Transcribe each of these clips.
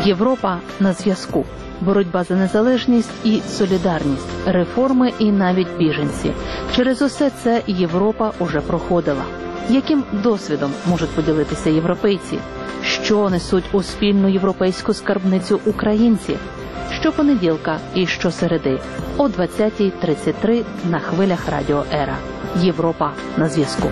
Європа на зв'язку. Боротьба за незалежність і солідарність, реформи і навіть біженці. Через усе це Європа уже проходила. Яким досвідом можуть поділитися європейці? Що несуть у спільну європейську скарбницю українці? Щопонеділка і щосереди о 20:33 на хвилях Радіо Ера. Європа на зв'язку.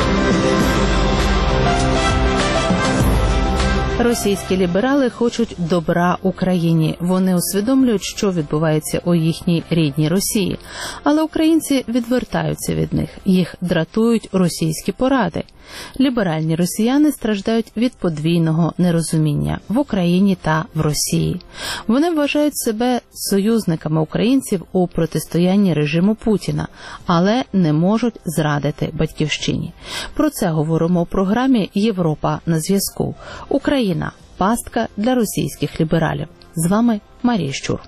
Російські ліберали хочуть добра Україні. Вони усвідомлюють, що відбувається у їхній рідній Росії. Але українці відвертаються від них. Їх дратують російські поради. Ліберальні росіяни страждають від подвійного нерозуміння в Україні та в Росії. Вони вважають себе союзниками українців у протистоянні режиму Путіна, але не можуть зрадити батьківщині. Про це говоримо у програмі «Європа на зв'язку». Україна – пастка для російських лібералів. З вами Марія Щур.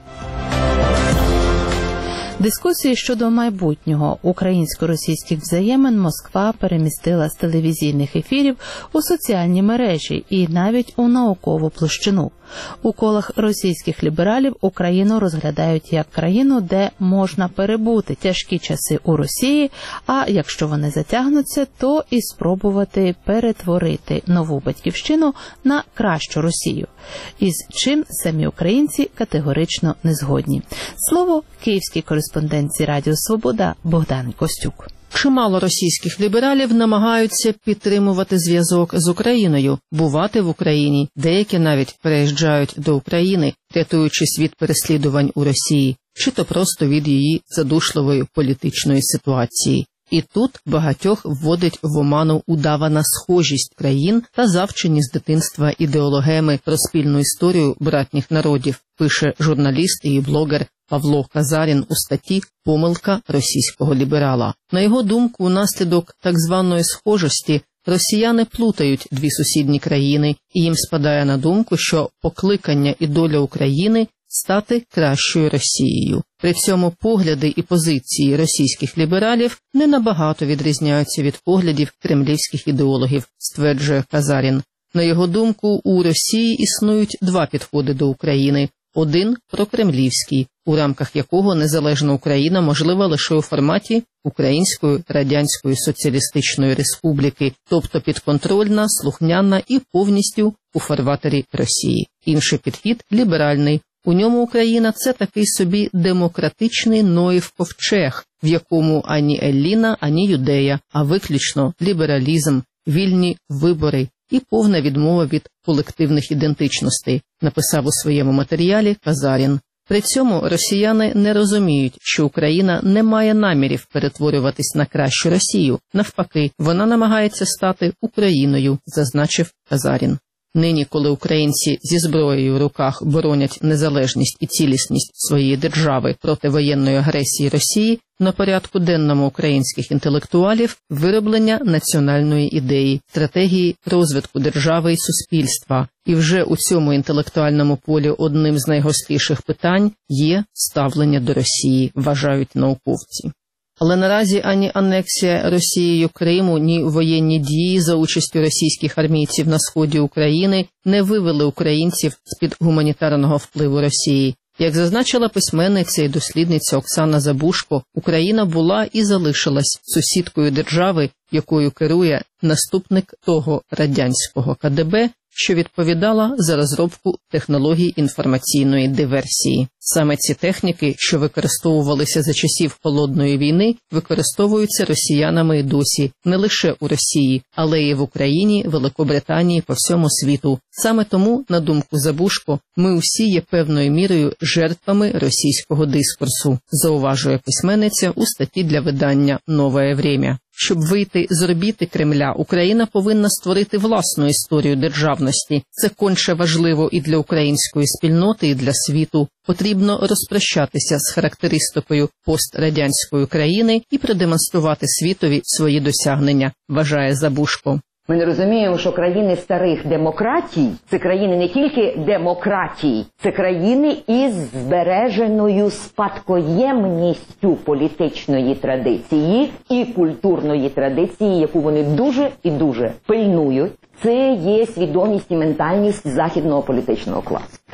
Дискусії щодо майбутнього українсько-російських взаємин Москва перемістила з телевізійних ефірів у соціальні мережі і навіть у наукову площину. У колах російських лібералів Україну розглядають як країну, де можна перебути тяжкі часи у Росії, а якщо вони затягнуться, то і спробувати перетворити нову батьківщину на кращу Росію. Із чим самі українці категорично не згодні. Слово київській кореспондентці Радіо Свобода Богдані Костюк. Чимало російських лібералів намагаються підтримувати зв'язок з Україною, бувати в Україні. Деякі навіть переїжджають до України, рятуючись від переслідувань у Росії, чи то просто від її задушливої політичної ситуації. І тут багатьох вводить в оману удавана схожість країн та завчені з дитинства ідеологеми про спільну історію братніх народів, пише журналіст і блогер Павло Казарін у статті «Помилка російського ліберала». На його думку, унаслідок так званої схожості росіяни плутають дві сусідні країни, і їм спадає на думку, що покликання і доля України – стати кращою Росією. При цьому погляди і позиції російських лібералів не набагато відрізняються від поглядів кремлівських ідеологів, стверджує Казарін. На його думку, у Росії існують два підходи до України. Один – прокремлівський, у рамках якого незалежна Україна можлива лише у форматі Української Радянської Соціалістичної Республіки, тобто підконтрольна, слухняна і повністю у фарватері Росії. Інший підхід – ліберальний. У ньому Україна – це такий собі демократичний Ноїв ковчег, в якому ані Елліна, ані Юдея, а виключно лібералізм, вільні вибори і повна відмова від колективних ідентичностей, написав у своєму матеріалі Казарін. При цьому росіяни не розуміють, що Україна не має намірів перетворюватись на кращу Росію. Навпаки, вона намагається стати Україною, зазначив Казарін. Нині, коли українці зі зброєю в руках боронять незалежність і цілісність своєї держави проти воєнної агресії Росії, на порядку денному українських інтелектуалів вироблення національної ідеї, стратегії розвитку держави і суспільства. І вже у цьому інтелектуальному полі одним з найгостріших питань є ставлення до Росії, вважають науковці. Але наразі ані анексія Росією Криму, ні воєнні дії за участю російських армійців на сході України не вивели українців з-під гуманітарного впливу Росії. Як зазначила письменниця і дослідниця Оксана Забушко, Україна була і залишилась сусідкою держави, якою керує наступник того радянського КДБ, що відповідала за розробку технологій інформаційної диверсії. Саме ці техніки, що використовувалися за часів Холодної війни, використовуються росіянами і досі не лише у Росії, але й в Україні, Великобританії, по всьому світу. Саме тому, на думку Забушко, ми усі є певною мірою жертвами російського дискурсу, зауважує письменниця у статті для видання «Нове время». Щоб вийти з орбіти Кремля, Україна повинна створити власну історію державності. Це конче важливо і для української спільноти, і для світу. Потрібно розпрощатися з характеристикою пострадянської країни і продемонструвати світові свої досягнення, вважає Забушко. Ми не розуміємо, що країни старих демократій – це країни не тільки демократій, це країни із збереженою спадкоємністю політичної традиції і культурної традиції, яку вони дуже і дуже пильнують. Це є свідомість і ментальність західного політичного класу.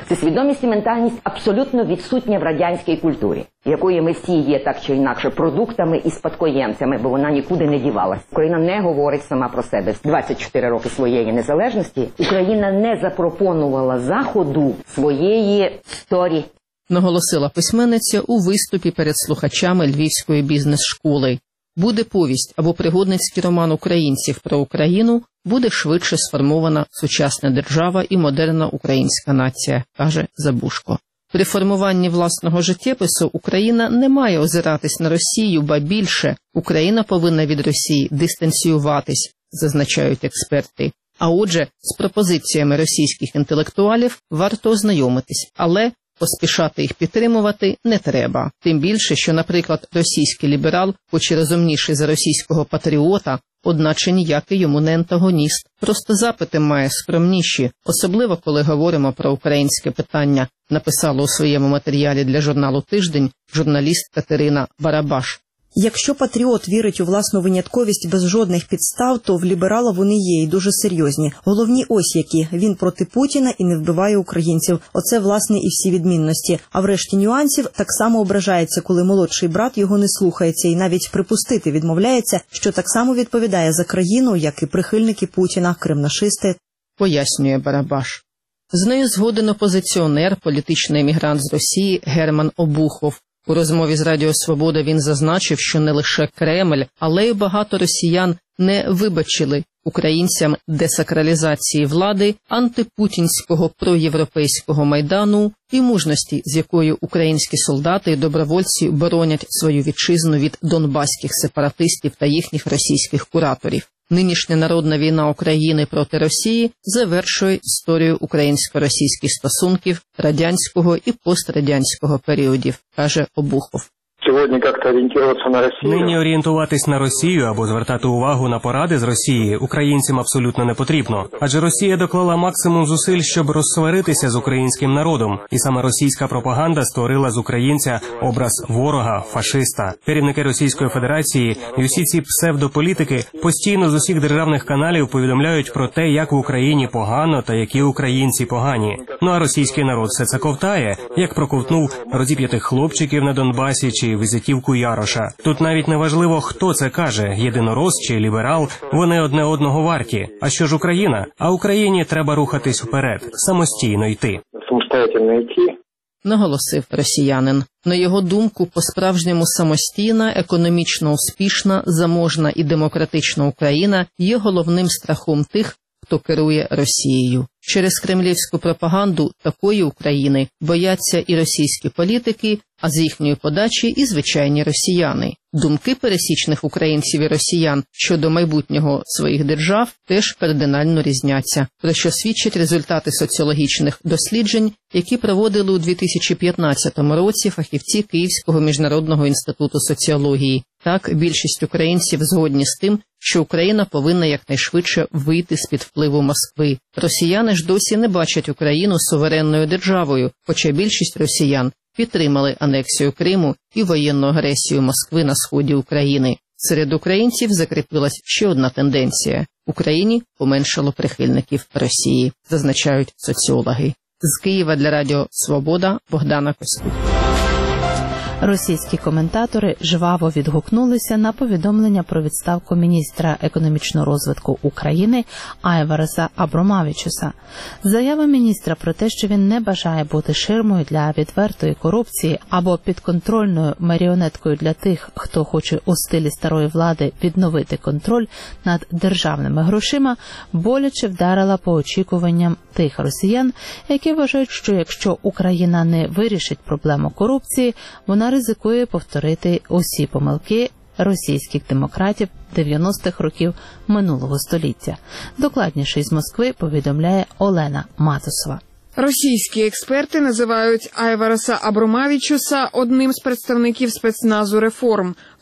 Це свідомість і ментальність абсолютно відсутня в радянській культурі, якої ми всі є так чи інакше продуктами і спадкоємцями, бо вона нікуди не дівалась. Україна не говорить сама про себе. З 24 роки своєї незалежності Україна не запропонувала Заходу своєї сторі. Наголосила письменниця у виступі перед слухачами Львівської бізнес-школи. Буде повість або пригодницький роман українців про Україну, буде швидше сформована сучасна держава і модерна українська нація, каже Забушко. При формуванні власного життєпису Україна не має озиратись на Росію, ба більше, Україна повинна від Росії дистанціюватись, зазначають експерти. А отже, з пропозиціями російських інтелектуалів варто ознайомитись, але поспішати їх підтримувати не треба. Тим більше, що, наприклад, російський ліберал, хоч і розумніший за російського патріота, одначе ніякий йому не антагоніст. Просто запити має скромніші, особливо коли говоримо про українське питання, написала у своєму матеріалі для журналу «Тиждень» журналіст Катерина Барабаш. Якщо патріот вірить у власну винятковість без жодних підстав, то в ліберала вони є і дуже серйозні. Головні ось які. Він проти Путіна і не вбиває українців. Оце, власне, і всі відмінності. А врешті нюансів так само ображається, коли молодший брат його не слухається і навіть припустити відмовляється, що так само відповідає за країну, як і прихильники Путіна, кремнашисти. Пояснює Барабаш. З нею згоден опозиціонер, політичний емігрант з Росії Герман Обухов. У розмові з Радіо Свобода він зазначив, що не лише Кремль, але й багато росіян не вибачили українцям десакралізації влади, антипутінського проєвропейського майдану і мужності, з якою українські солдати і добровольці боронять свою вітчизну від донбаських сепаратистів та їхніх російських кураторів. Нинішня народна війна України проти Росії завершує історію українсько-російських стосунків радянського і пострадянського періодів, каже Обухов. Сьогодні як-то орієнтуватися на Росію. Нині орієнтуватись на Росію або звертати увагу на поради з Росії українцям абсолютно не потрібно. Адже Росія доклала максимум зусиль, щоб розсваритися з українським народом. І саме російська пропаганда створила з українця образ ворога, фашиста. Керівники Російської Федерації і усі ці псевдополітики постійно з усіх державних каналів повідомляють про те, як в Україні погано та які українці погані. Ну а російський народ все це ковтає, як проковтнув розіп'ятих хлопчиків на Донбасі чи візитівку Яроша. Тут навіть не важливо, хто це каже, єдинорос чи ліберал, вони одне одного варті. А що ж Україна? А Україні треба рухатись вперед, самостійно йти. Самостоятельно йти. Наголосив росіянин. На його думку, по-справжньому самостійна, економічно успішна, заможна і демократична Україна є головним страхом тих, хто керує Росією. Через кремлівську пропаганду такої України бояться і російські політики, а з їхньої подачі і звичайні росіяни. Думки пересічних українців і росіян щодо майбутнього своїх держав теж кардинально різняться, про що свідчать результати соціологічних досліджень, які проводили у 2015 році фахівці Київського міжнародного інституту соціології. Так, більшість українців згодні з тим, що Україна повинна якнайшвидше вийти з-під впливу Москви. Росіяни ж досі не бачать Україну суверенною державою, хоча більшість росіян підтримали анексію Криму і воєнну агресію Москви на сході України. Серед українців закріпилась ще одна тенденція – Україні поменшало прихильників Росії, зазначають соціологи. З Києва для Радіо Свобода Богдана Костюк. Російські коментатори жваво відгукнулися на повідомлення про відставку міністра економічного розвитку України Айвареса Абромавічуса. Заява міністра про те, що він не бажає бути ширмою для відвертої корупції або підконтрольною маріонеткою для тих, хто хоче у стилі старої влади відновити контроль над державними грошима, боляче вдарила по очікуванням тих росіян, які вважають, що якщо Україна не вирішить проблему корупції, вона ризикує повторити усі помилки російських демократів 90-х років минулого століття. Докладніше із Москви повідомляє Олена Матусова. Російські експерти називають Айвареса Абромавічуса одним з представників спецназу реформ.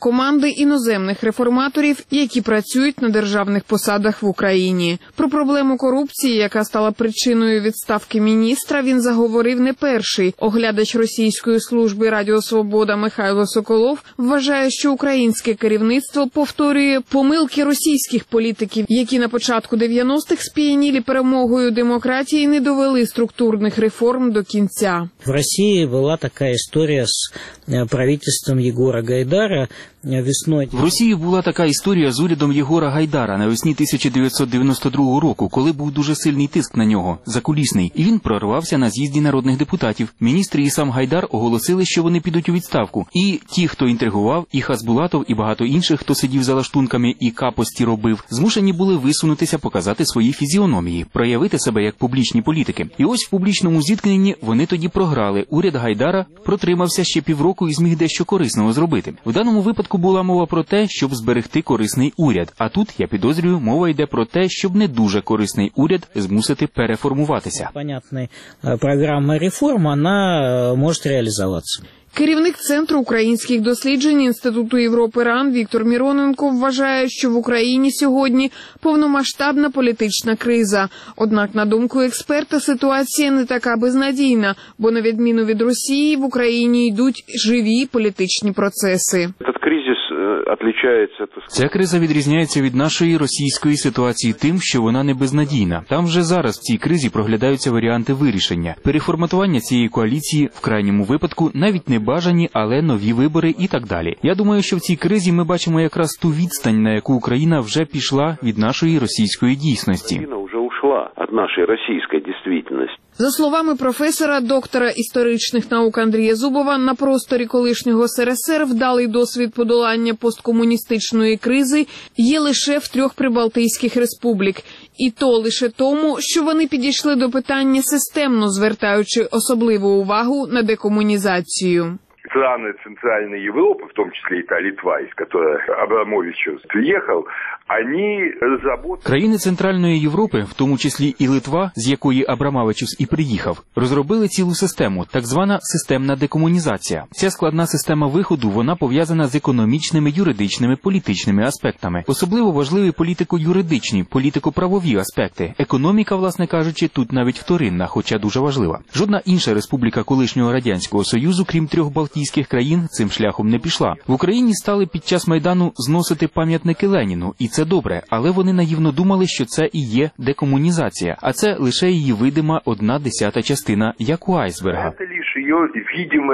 команди іноземних реформаторів, які працюють на державних посадах в Україні. Про проблему корупції, яка стала причиною відставки міністра, він заговорив не перший. Оглядач російської служби Радіо Свобода Михайло Соколов вважає, що українське керівництво повторює помилки російських політиків, які на початку 90-х сп'янілі перемогою демократії не довели структурних реформ до кінця. В России была такая история с правительством Егора Гайдара весною. В Росії була така історія з урядом Єгора Гайдара навесні 1992 року, коли був дуже сильний тиск на нього, закулісний, і він прорвався на з'їзді народних депутатів. Міністри і сам Гайдар оголосили, що вони підуть у відставку. І ті, хто інтригував, і Хасбулатов, і багато інших, хто сидів за лаштунками і капості робив, змушені були висунутися, показати свої фізіономії, проявити себе як публічні політики. І ось в публічному зіткненні вони тоді програли. Уряд Гайдара протримався ще півроку і зміг дещо корисного зробити. В даному випадку була мова про те, щоб зберегти корисний уряд. А тут, я підозрюю, мова йде про те, щоб не дуже корисний уряд змусити переформуватися. Понятна програма реформ, вона може реалізуватися. Керівник Центру українських досліджень Інституту Європи РАН Віктор Міроненко вважає, що в Україні сьогодні повномасштабна політична криза. Однак, на думку експерта, ситуація не така безнадійна, бо на відміну від Росії в Україні йдуть живі політичні процеси. Ця криза відрізняється від нашої російської ситуації тим, що вона не безнадійна. Там вже зараз в цій кризі проглядаються варіанти вирішення. Переформатування цієї коаліції, в крайньому випадку, навіть не бажані, але нові вибори і так далі. Я думаю, що в цій кризі ми бачимо якраз ту відстань, на яку Україна вже пішла від нашої російської дійсності. Україна вже ушла від нашої російської дійсності. За словами професора, доктора історичних наук Андрія Зубова, на просторі колишнього СРСР вдалий досвід подолання посткомуністичної кризи є лише в 3 прибалтійських республік. І то лише тому, що вони підійшли до питання системно, звертаючи особливу увагу на декомунізацію. Страны Центральной Европы, в том числе и та Литва, из которой Абрамович приехал, они разработали... Країни Центральної Європи, в тому числі і Литва, з якої Абрамовичус і приїхав, розробили цілу систему, так звана системна декомунізація. Ця складна система виходу, вона пов'язана з економічними, юридичними, політичними аспектами. Особливо важливі політико-юридичні, політико-правові аспекти. Економіка, власне кажучи, тут навіть вторинна, хоча дуже важлива. Жодна інша республіка колишнього Радянського Союзу, крім 3 балтійських країн, цим шляхом не пішла. В Україні стали під час Майдану зносити пам'ятники Леніну, і це добре, але вони наївно думали, що це і є декомунізація, а це лише її видима 1/10 частина, як у айсберга. Це лише її видима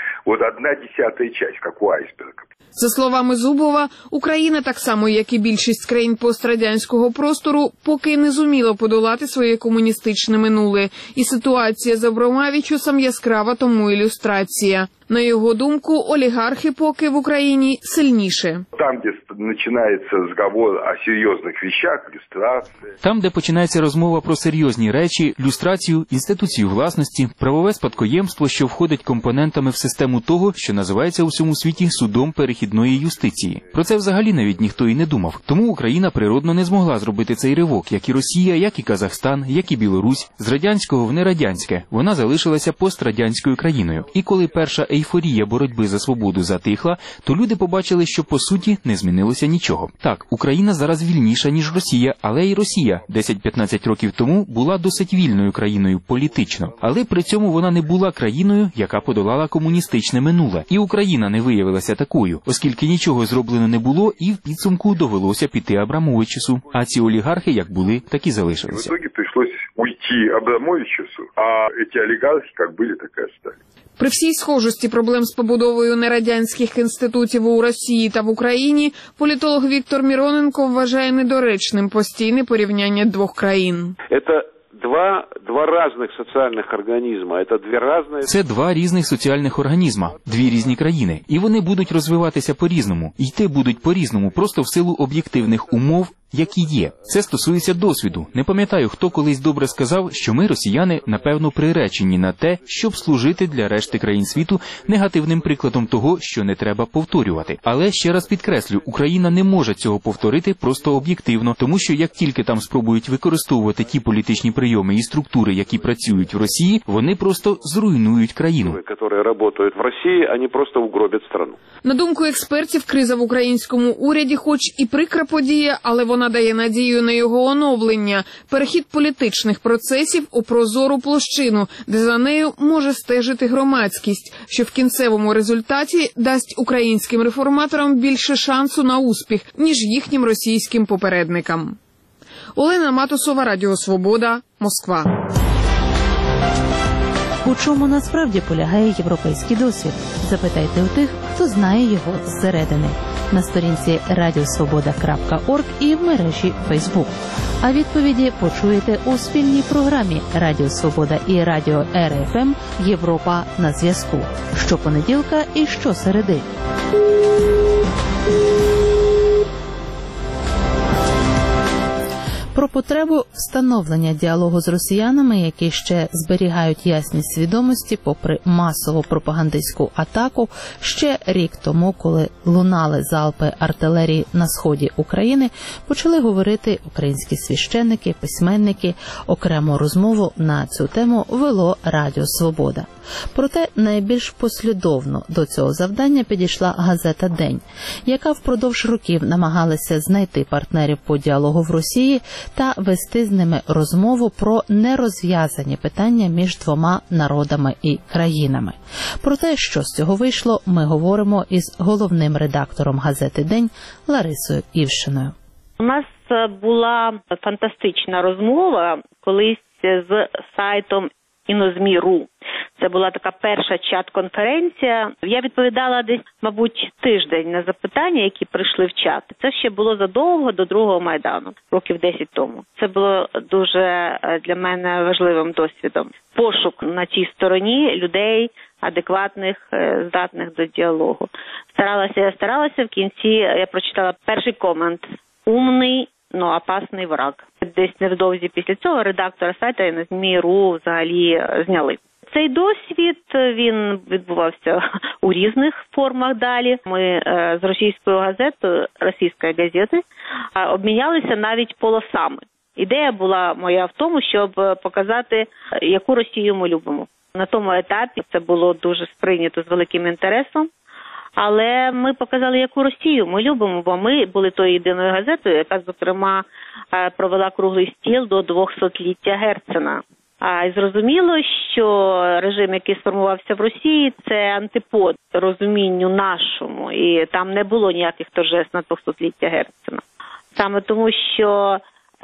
1/10 частина, як у айсберга. За словами Зубова, Україна, так само як і більшість країн пострадянського простору, поки не зуміла подолати своє комуністичне минуле. І ситуація з Абрамовичусом яскрава тому ілюстрація. На його думку, олігархи поки в Україні сильніше. Там, де починається розмова о серйозних речах, люстрація. Там, де починається розмова про серйозні речі, люстрацію, інституцію власності, правове спадкоємство, що входить компонентами в систему того, що називається у всьому світі судом перехідної юстиції. Про це взагалі навіть ніхто і не думав. Тому Україна природно не змогла зробити цей ривок, як і Росія, як і Казахстан, як і Білорусь. З радянського в нерадянське. Вона залишилася пострадянською країною. І коли перша ейфорія боротьби за свободу затихла, то люди побачили, що по суті не змінилося нічого. Так, Україна зараз вільніша, ніж Росія, але і Росія 10-15 років тому була досить вільною країною політично. Але при цьому вона не була країною, яка подолала комуністичне минуле. І Україна не виявилася такою, оскільки нічого зроблено не було і в підсумку довелося піти Абрамовичусу. А ці олігархи як були, так і залишилися. В итоге прийшлось уйти Абрамовичусу, а ці олігархи як були, так і остались. При всій схожості проблем з побудовою нерадянських інститутів у Росії та в Україні, політолог Віктор Міроненко вважає недоречним постійне порівняння 2 країн. Два різних соціальних організми. Це 2 різних соціальних організма, 2 різні країни. І вони будуть розвиватися по-різному, йти будуть по-різному, просто в силу об'єктивних умов, які є. Це стосується досвіду. Не пам'ятаю, хто колись добре сказав, що ми, росіяни, напевно, приречені на те, щоб служити для решти країн світу негативним прикладом того, що не треба повторювати. Але, ще раз підкреслю, Україна не може цього повторити просто об'єктивно, тому що як тільки там спробують використовувати ті політичні прийоми, прийоми і структури, які працюють в Росії, вони просто зруйнують країну. Які працюють в Росії, вони просто угробять країну. На думку експертів, криза в українському уряді хоч і прикра подія, але вона дає надію на його оновлення, перехід політичних процесів у прозору площину, де за нею може стежити громадськість, що в кінцевому результаті дасть українським реформаторам більше шансу на успіх, ніж їхнім російським попередникам. Олена Матусова, Радіо Свобода, Москва. У чому насправді полягає європейський досвід? Запитайте у тих, хто знає його зсередини. На сторінці radiosvoboda.org і в мережі Facebook. А відповіді почуєте у спільній програмі Радіо Свобода і Радіо РФМ «Європа на зв'язку» щопонеділка і щосереди. Про потребу встановлення діалогу з росіянами, які ще зберігають ясність свідомості попри масову пропагандистську атаку, ще рік тому, коли лунали залпи артилерії на сході України, почали говорити українські священники, письменники. Окрему розмову на цю тему вело Радіо Свобода. Проте найбільш послідовно до цього завдання підійшла газета «День», яка впродовж років намагалася знайти партнерів по діалогу в Росії та вести з ними розмову про нерозв'язані питання між двома народами і країнами. Про те, що з цього вийшло, ми говоримо із головним редактором газети «День» Ларисою Івшиною. У нас була фантастична розмова колись з сайтом Інозмі.ру. Це була така перша чат-конференція. Я відповідала десь, мабуть, тиждень на запитання, які прийшли в чат. Це ще було задовго до другого Майдану, років 10 тому. Це було дуже для мене важливим досвідом. Пошук на тій стороні людей, адекватних, здатних до діалогу. Старалася, в кінці я прочитала перший комент. Умний, но опасний враг. Десь невдовзі після цього редактора сайту Інозмі.ру взагалі зняли. Цей досвід, він відбувався у різних формах далі. Ми з російською газетою, російської газети, обмінялися навіть полосами. Ідея була моя в тому, щоб показати, яку Росію ми любимо. На тому етапі це було дуже сприйнято з великим інтересом. Але ми показали, яку Росію ми любимо, бо ми були тою єдиною газетою, яка, зокрема, провела круглий стіл до 200-ліття Герцена. І зрозуміло, що режим, який сформувався в Росії, це антипод розумінню нашому. І там не було ніяких торжеств на 200-ліття Герцена. Саме тому, що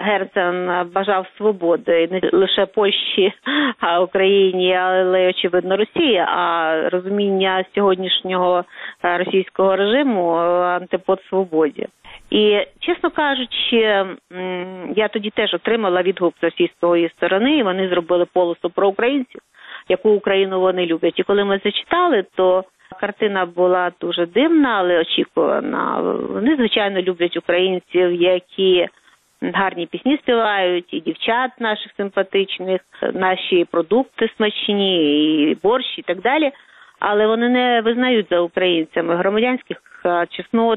Герцен бажав свободи не лише Польщі, а Україні, але, очевидно, Росії, а розуміння сьогоднішнього російського режиму антипод свободі. І, чесно кажучи, я тоді теж отримала відгук з російської сторони, і вони зробили полосу про українців, яку Україну вони люблять. І коли ми зачитали, то картина була дуже дивна, але очікувана. Вони, звичайно, люблять українців, які гарні пісні співають, і дівчат наших симпатичних, наші продукти смачні, і борщ, і так далі. Але вони не визнають за українцями громадянських чеснот,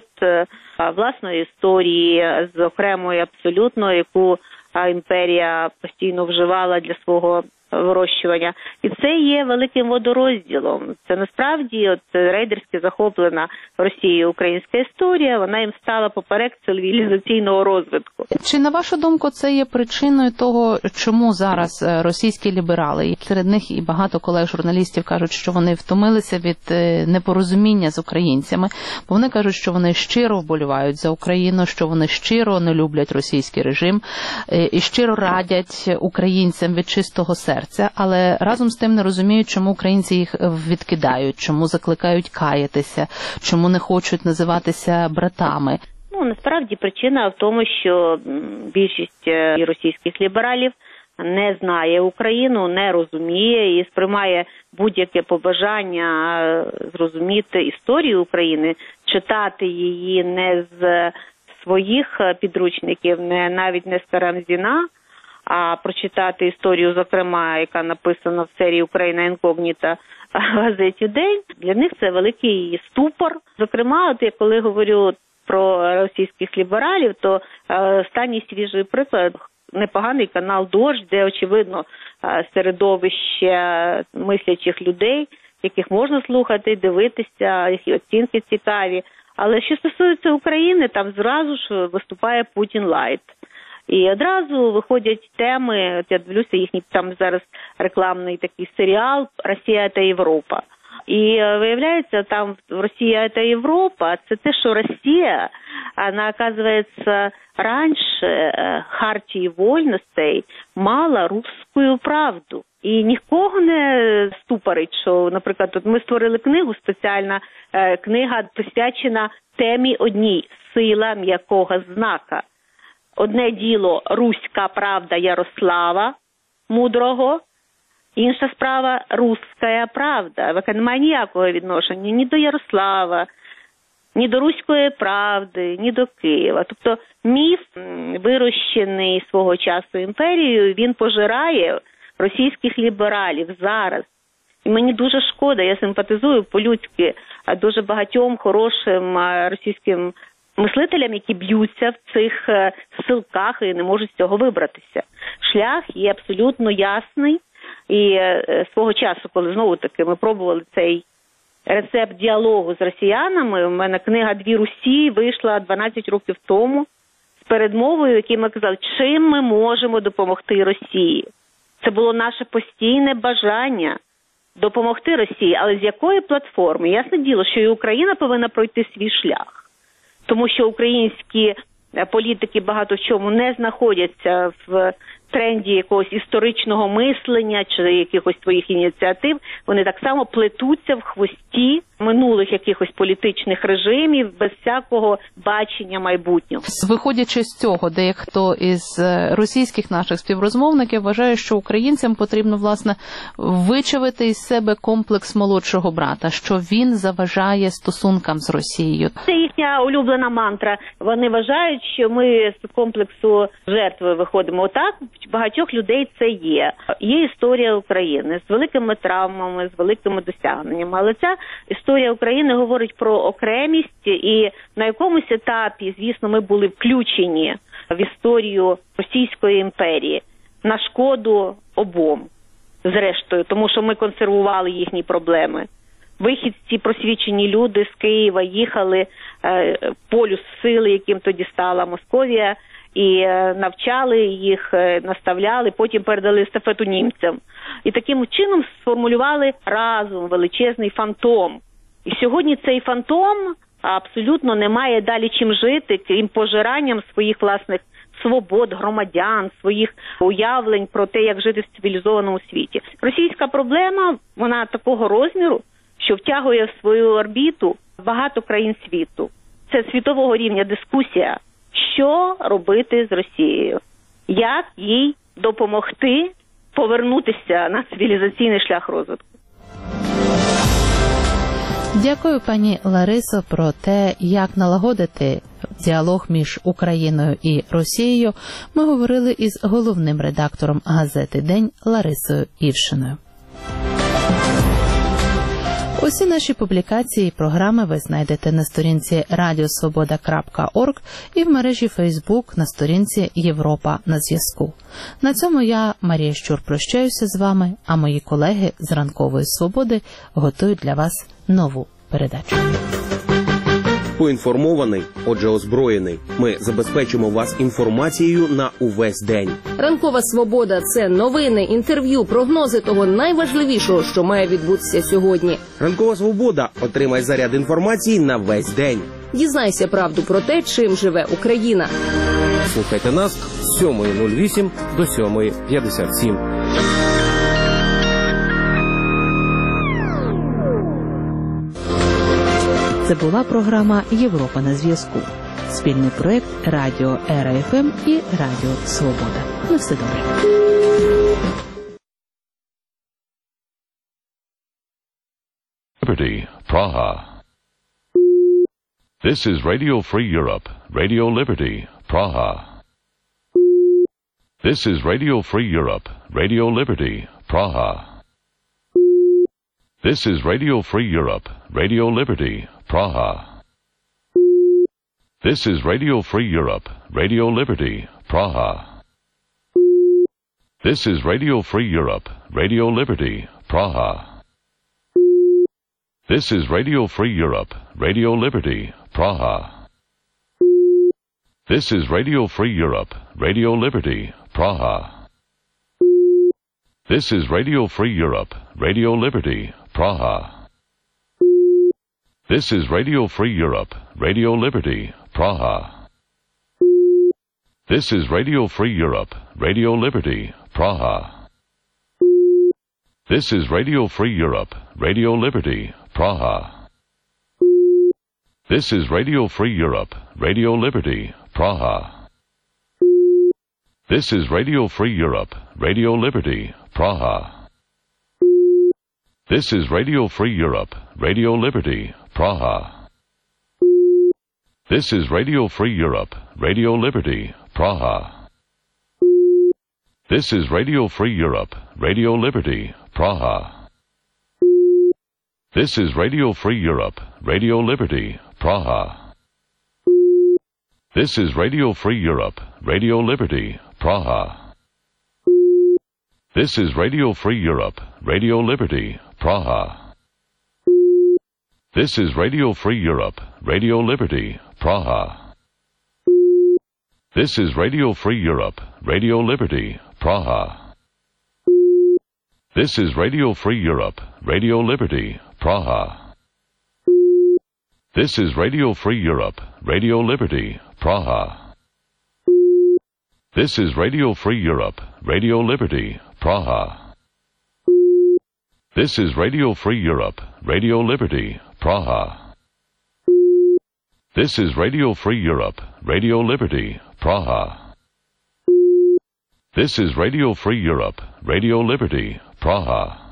власної історії, з окремої абсолютно, яку імперія постійно вживала для свого вирощування. І це є великим водорозділом. Це насправді рейдерськи захоплена Росією українська історія, вона їм стала поперек цивілізаційного розвитку. Чи, на вашу думку, це є причиною того, чому зараз російські ліберали, і серед них і багато колег-журналістів кажуть, що вони втомилися від непорозуміння з українцями, бо вони кажуть, що вони щиро вболівають за Україну, що вони щиро не люблять російський режим і щиро радять українцям від чистого серця, але разом з тим не розуміють, чому українці їх відкидають, чому закликають каятися, чому не хочуть називатися братами. Насправді причина в тому, що більшість російських лібералів не знає Україну, не розуміє і сприймає будь-яке побажання зрозуміти історію України, читати її не з своїх підручників, навіть не з Карамзіна, а прочитати історію, зокрема, яка написана в серії «Україна інкогніта» в газеті «День». Для них це великий ступор. Зокрема, я коли говорю про російських лібералів, то останній свіжий приклад непоганий канал «Дождь», де, очевидно, середовище мислячих людей, яких можна слухати, дивитися, їх оцінки цікаві. Але що стосується України, там зразу ж виступає Путін Лайт. І одразу виходять теми, от я дивлюся, їхній там зараз рекламний такий серіал «Росія – це Європа». І виявляється, там «Росія – це Європа» – це те, що Росія, вона, оказывается, раніше хартії вольностей мала русскую правду. І нікого не ступорить, що, наприклад, тут ми створили книгу, спеціальна книга присвячена темі одній – «Сила м'якого знака». Одне діло «Руська правда Ярослава Мудрого», інша справа «Руська правда», яка не має ніякого відношення ні до Ярослава, ні до Руської правди, ні до Києва. Тобто міф, вирощений свого часу імперією, він пожирає російських лібералів зараз. І мені дуже шкода, я симпатизую по-людськи дуже багатьом хорошим російським мислителям, які б'ються в цих силках і не можуть з цього вибратися. Шлях є абсолютно ясний. І свого часу, коли знову-таки ми пробували цей рецепт діалогу з росіянами, у мене книга «Дві Русі» вийшла 12 років тому з передмовою, якій ми казали, чим ми можемо допомогти Росії. Це було наше постійне бажання допомогти Росії, але з якої платформи? Ясне діло, що і Україна повинна пройти свій шлях, тому що українські політики багато в чому не знаходяться в тренді якогось історичного мислення чи якихось своїх ініціатив. Вони так само плетуться в хвості минулих якихось політичних режимів без всякого бачення майбутнього. Виходячи з цього, дехто із російських наших співрозмовників вважає, що українцям потрібно, власне, вичавити із себе комплекс молодшого брата, що він заважає стосункам з Росією. Це їхня улюблена мантра. Вони вважають, що ми з комплексу жертви виходимо. Отак багатьох людей це є. Є історія України з великими травмами, з великими досягненнями. Але ця історія України говорить про окремість, і на якомусь етапі, звісно, ми були включені в історію Російської імперії на шкоду обом, зрештою, тому що ми консервували їхні проблеми. Вихідці, просвічені люди з Києва їхали полюс сили, яким тоді стала Московія, і навчали їх, наставляли, потім передали естафету німцям. І таким чином сформулювали разом величезний фантом. І сьогодні цей фантом абсолютно не має далі чим жити, крім пожиранням своїх власних свобод громадян, своїх уявлень про те, як жити в цивілізованому світі. Російська проблема, вона такого розміру, що втягує в свою орбіту багато країн світу. Це світового рівня дискусія. Що робити з Росією? Як їй допомогти повернутися на цивілізаційний шлях розвитку? Дякую, пані Ларисо, про те, як налагодити діалог між Україною і Росією. Ми говорили із головним редактором газети «День» Ларисою Івшиною. Усі наші публікації і програми ви знайдете на сторінці radiosvoboda.org і в мережі Facebook на сторінці «Європа на зв'язку». На цьому я, Марія Щур, прощаюся з вами, а мої колеги з «Ранкової свободи» готують для вас нову передачу. Поінформований, отже озброєний. Ми забезпечимо вас інформацією на увесь день. Ранкова свобода – це новини, інтерв'ю, прогнози того найважливішого, що має відбутися сьогодні. Ранкова свобода. Отримай заряд інформації на весь день. Дізнайся правду про те, чим живе Україна. Слухайте нас з 7:08 до 7:57. Це була програма «Європа на зв'язку». Спільний проєкт Радіо ЕРА-ФМ і Радіо Свобода. На все добре. Liberty, Praha. This is Radio Free Europe, Radio Liberty, Praha. This is Radio Free Europe, Radio Liberty, Praha. This is Radio Free Europe, Radio Liberty, Praha. This is Radio Free Europe, Radio Liberty, Praha. This is Radio Free Europe, Radio Liberty, Praha. This is Radio Free Europe, Radio Liberty, Praha. This is Radio Free Europe, Radio Liberty, Praha. This is Radio Free Europe, Radio Liberty, Praha. This is Radio Free Europe, Radio Liberty, Praha. This is Radio Free Europe, Radio Liberty, Praha. This is Radio Free Europe, Radio Liberty, Praha. This is Radio Free Europe, Radio Liberty, Praha. This is Radio Free Europe, Radio Liberty, Praha. This is Radio Free Europe, Radio Liberty, Praha. This is Radio Free Europe, Radio Liberty, Praha. This is Radio Free Europe, Radio Liberty, Praha. This is Radio Free Europe, Radio Liberty, Praha. This is Radio Free Europe, Radio Liberty, Praha. This is Radio Free Europe, Radio Liberty, Praha. This is Radio Free Europe, Radio Liberty, Praha. This is Radio Free Europe, Radio Liberty, Praha. This is Radio Free Europe, Radio Liberty, Praha. This is Radio Free Europe, Radio Liberty, Praha. This is Radio Free Europe, Radio Liberty, Praha. This is Radio Free Europe, Radio Liberty, Praha. This is Radio Free Europe, Radio Liberty, Praha. This is Radio Free Europe, Radio Liberty, Praha.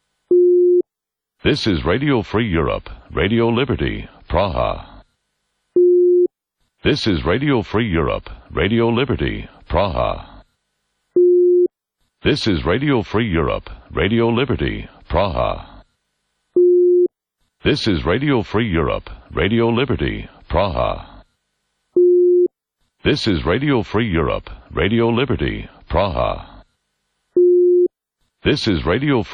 This is Radio Free Europe, Radio Liberty, Praha. This is Radio Free Europe, Radio Liberty, Praha. This is Radio Free Europe, Radio Liberty, Praha. This is Radio Free Europe, Radio Liberty, Praha. This is Radio Free Europe, Radio Liberty, Praha. This is Radio